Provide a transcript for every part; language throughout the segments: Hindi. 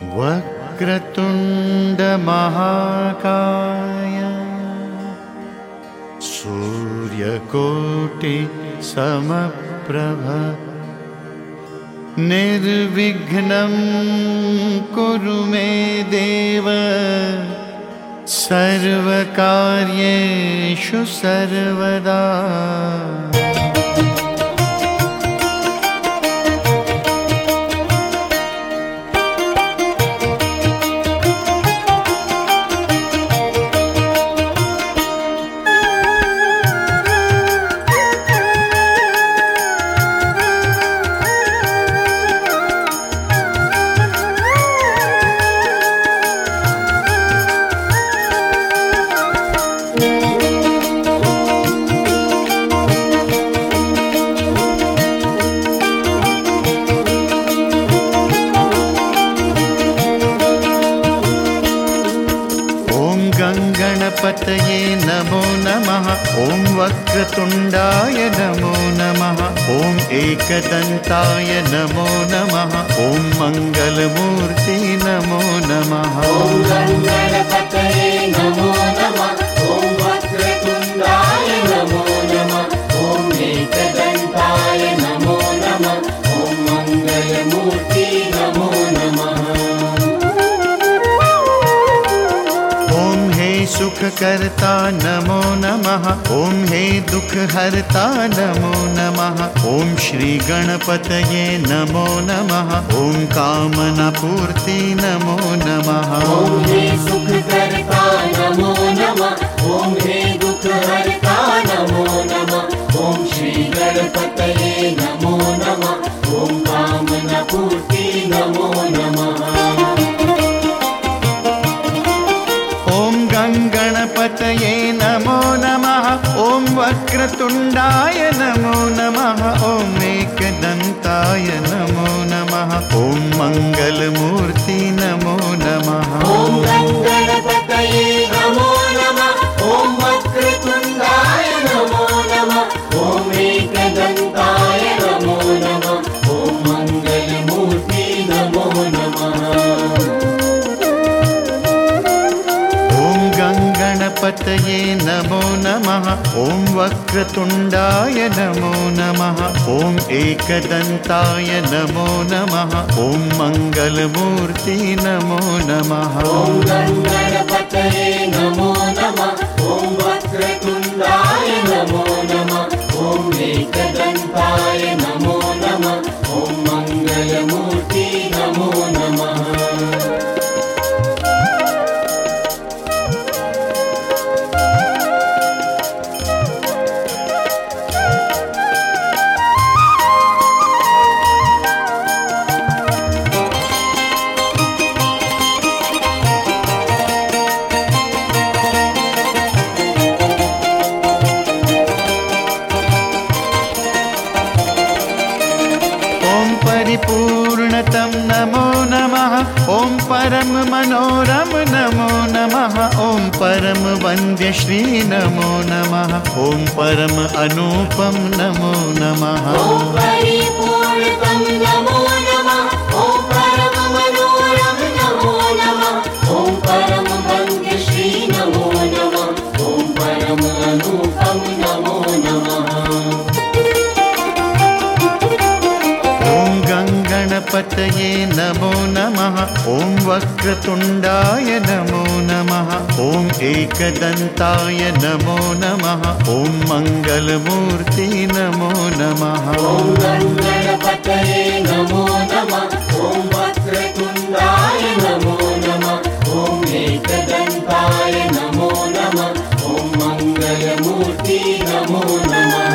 वक्रतुंड महाकाय सूर्यकोटि समप्रभ निर्विघ्नं कुरु मे देव सर्वकार्येषु सर्वदा। गणपतये नमो नमः। ॐ वक्रतुण्डाय नमो नमः। ॐ एकदन्ताय नमो नमः। ॐ मङ्गलमूर्ति नमो नमः। ॐ गणपतये नमो नमः। ॐ वक्रतुण्डाय नमो नमः। ॐ एकदन्ताय नमो नमः। ॐ मङ्गलमूर्ति नमो नमः। सुखकर्ता नमो नमः। ॐ हे दुःखहर्ता नमो नमः। ॐ श्री गणपतये नमो नमः। ॐ कामनापूर्ति नमो नमः। ॐ हे सुखकर्ता नमो नमः। ॐ हे दुःखहर्ता नमो नमः। ॐ श्री गणपतये नमो नमः। ॐ कामनापूर्ति नमो नमः। गणपतये नमो नमः। ॐ वक्रतुण्डाय नमो नमः। ॐ एकदन्ताय नमो नमः। ॐ मङ्गलमूर्ति नमो नमः। ॐ गणपतये नमो नमः। ॐ वक्रतुण्डाय नमो नमः। ॐ एकदन्ताय नमो नमः। ॐ मङ्गलमूर्ति नमो नमः। गणपतये नमो नमः। ॐ वक्रतुण्डाय नमो नमः। ॐ एकदन्ताय नमो नमः। ॐ मङ्गलमूर्ति नमो नमः। ॐ गणपतये नमो नमः। ॐ वक्रतुण्डाय नमो नमः। ॐ एकदन्ताय नमो नमः। ॐ मङ्गलमूर्ति नमो नमः। परिपूर्णतं नमो नमः। ॐ परम मनोरम नमो नमः। ॐ परम वन्द्य श्री नमो नमः। ॐ परम अनुपम नमो नमः। ॐ परिपूर्णतं नमो नमः। ॐ परम मनोरम नमो नमः। ॐ परम वन्द्य श्री नमो नमः। ॐ परम अनुपम नमो नमः। गणपतये नमो नमः। ॐ वक्रतुण्डाय नमो नमः। ॐ एकदन्ताय नमो नमः। ॐ मङ्गलमूर्ति नमो नमः। ॐ गणपतये नमो नमः। ॐ वक्रतुण्डाय नमो नमः। ॐ एकदन्ताय नमो नमः। ॐ मङ्गलमूर्ति नमो नमः।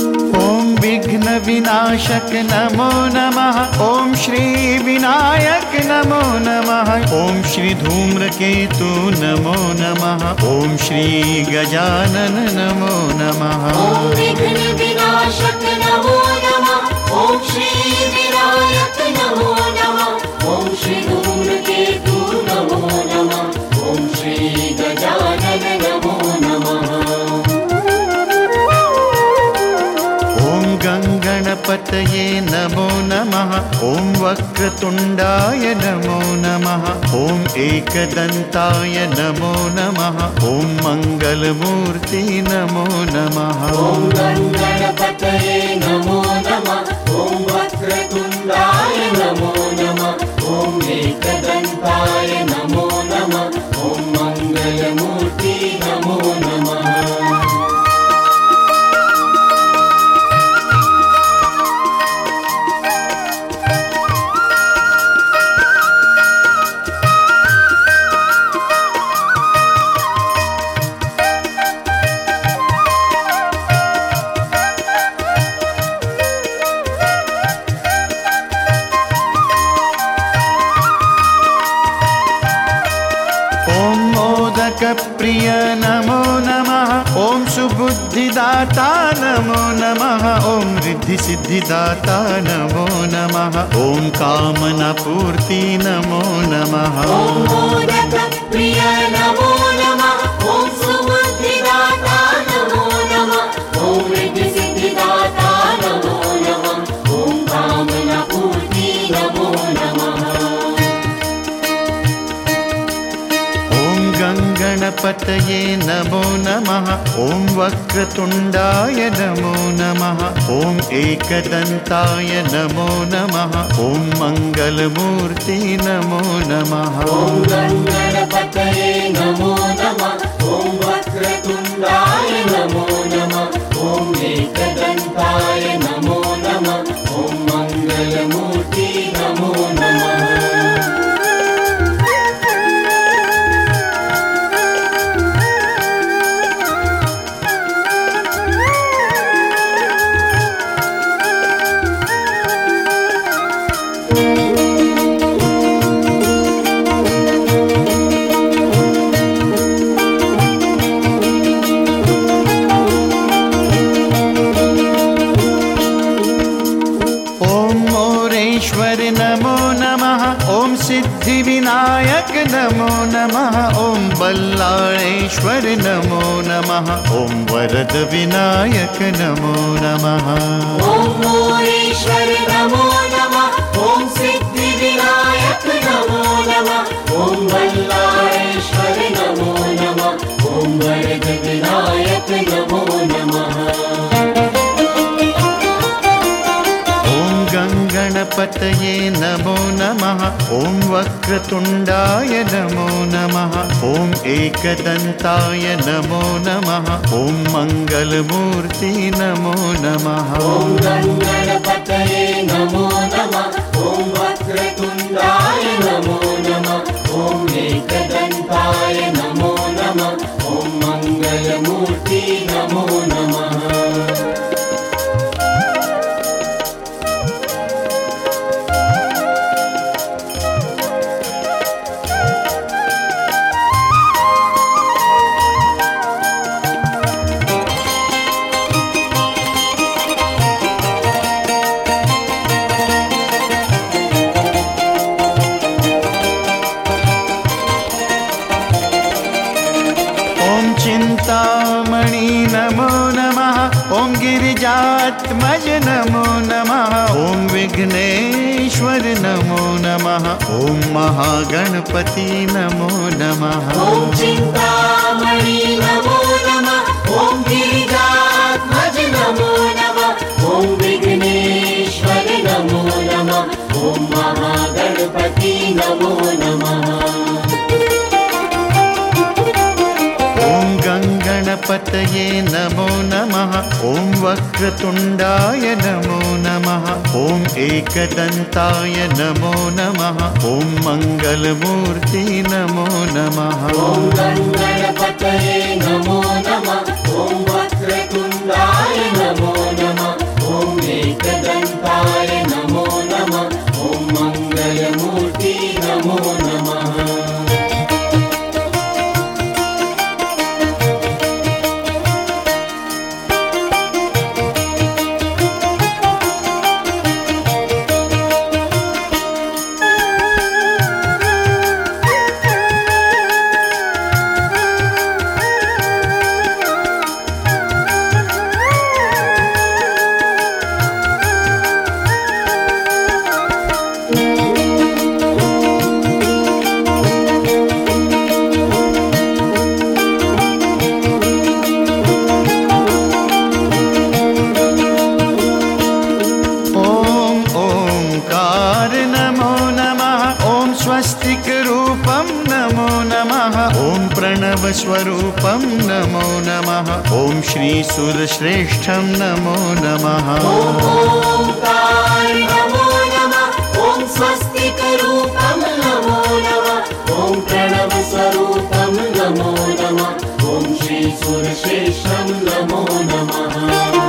विनाशक नमो नमः। ॐ श्री विनायक नमो नमः। ॐ श्री धूम्रकेतु नमो नमः। ॐ श्री गजानन नमो नमः। ॐ विघ्न विनाशक नमो नमः। ॐ श्री विनायक नमो नमः। ॐ श्री धूम्रकेतु नमो नमः। ॐ श्री गजानन नमो नमः। ॐ गङ्गणपतये नमो नमः। ॐ वक्रतुण्डाय नमो नमः। ॐ एकदन्ताय नमो नमः। ॐ मङ्गलमूर्ति नमो नमः। ॐ गङ्गणपतये नमो नमः। ॐ वक्रतुण्डाय नमो नमः। ॐ एकदन्ताय नमो नमः। ॐ मङ्गलमूर्ति नमो नमः। प्रिय नमो नमः। ॐ सुबुद्धिदाता नमो नमः। ॐ रिद्धिसिद्धिदाता नमो नमः। ॐ कामनापूर्ति नमो नमः। ॐ मोदकप्रिय नमो नमः। ॐ सुबुद्धिदाता नमो नमः। ॐ रिद्धिसिद्धिदाता नमो नमः। ॐ कामनापूर्ति नमो नमः। गणपतये नमो नमः। ॐ वक्रतुण्डाय नमो नमः। ॐ एकदन्ताय नमो नमः। ॐ मङ्गलमूर्ति नमो नमः। ॐ गणपतये नमो नमः। ॐ वक्रतुण्डाय नमो नमः। ॐ एकदन्ताय नमो नमः। ॐ मङ्गलमूर्ति नमो नमः। नमो नमः। ॐ सिद्धिविनायक नमो नमः। ॐ बल्लाळेश्वर नमो नमः। ॐ वरद विनायक नमो नमः। ॐ मोरेश्वर नमो नमः। ॐ सिद्धिविनायक नमो नमः। ॐ बल्लाळेश्वर नमो नमः। ॐ वरद विनायक नमो नमः। गणपतये नमो नमः। ॐ वक्रतुण्डाय नमो नमः। ॐ एकदन्ताय नमो नमः। ॐ मङ्गलमूर्ति नमो नमः। ॐ गणपतये नमो नमः। ॐ वक्रतुण्डाय नमो नमः। ॐ एकदन्ताय नमो नमः। ॐ मङ्गलमूर्ति नमो नमः। चिन्तामणि नमो नमः। ॐ गिरिजात्मज नमो नमः। ॐ विघ्नेश्वर नमो नमः। ॐ महागणपति नमो नमः। ॐ चिन्तामणि नमो नमः। ॐ गिरिजात्मज नमो नमः। ॐ विघ्नेश्वर नमो नमः। ॐ महागणपति नमो नमः। गणपतये नमो नमः। ॐ वक्रतुण्डाय नमो नमः। ॐ एकदन्ताय नमो नमः। ॐ मङ्गलमूर्ति नमो नमः। ॐ गणपतये नमो नमः। ॐ वक्रतुण्डाय नमो नमः। ॐ एकदन्ताय नमो नमः। ॐ मङ्गलमूर्ति ॐ प्रणवस्वरूपं नमो नमः ॐ श्रीसुरश्रेष्ठं नमो नमः ओंकार नमो नमः ॐ स्वस्तिकरूपं नमो नमः ॐ प्रणवस्वरूपं नमो नमः ॐ श्रीसुरश्रेष्ठं नमो नमः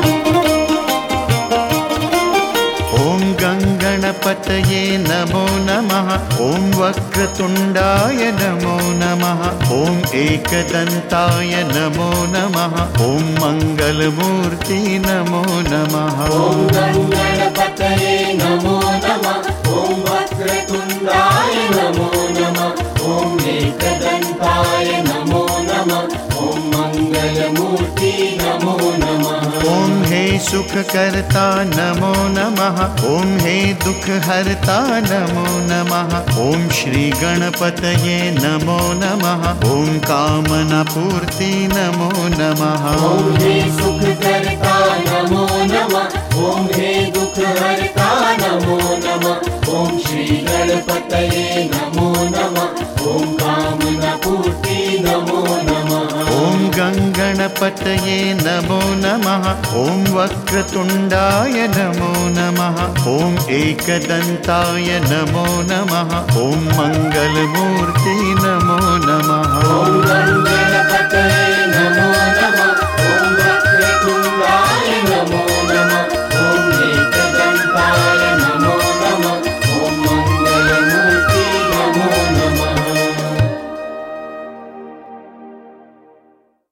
ॐ गङ्गणपतये नमो नमः ॐ वक्रतुण्डाय नमो नमः ॐ एकदन्ताय नमो नमः ॐ मङ्गलमूर्ति नमो नमः ॐ गङ्गणपतये नमो नमः ॐ वक्रतुण्डाय नमो नमः ॐ एकदन्ताय नमो नमः ॐ मङ्गलमूर्ति नमो नमः ॐ हे सुखकर्ता नमो नमः ॐ हे दुःखहर्ता नमो नमः ॐ श्रीगणपतये नमो नमः ॐ कामनापूर्ति नमो नमः ॐ हे सुखकर्ता नमो नमः ॐ हे दुःखहर्ता नमो नमः ॐ श्रीगणपतये नमो नमः ॐ कामनापूर्ति नमो नमः ॐ गङ्गणपतये नमो नमः ॐ वक्रतुण्डाय नमो नमः ॐ एकदन्ताय नमो नमः ॐ मङ्गलमूर्ति नमो नमः ॐ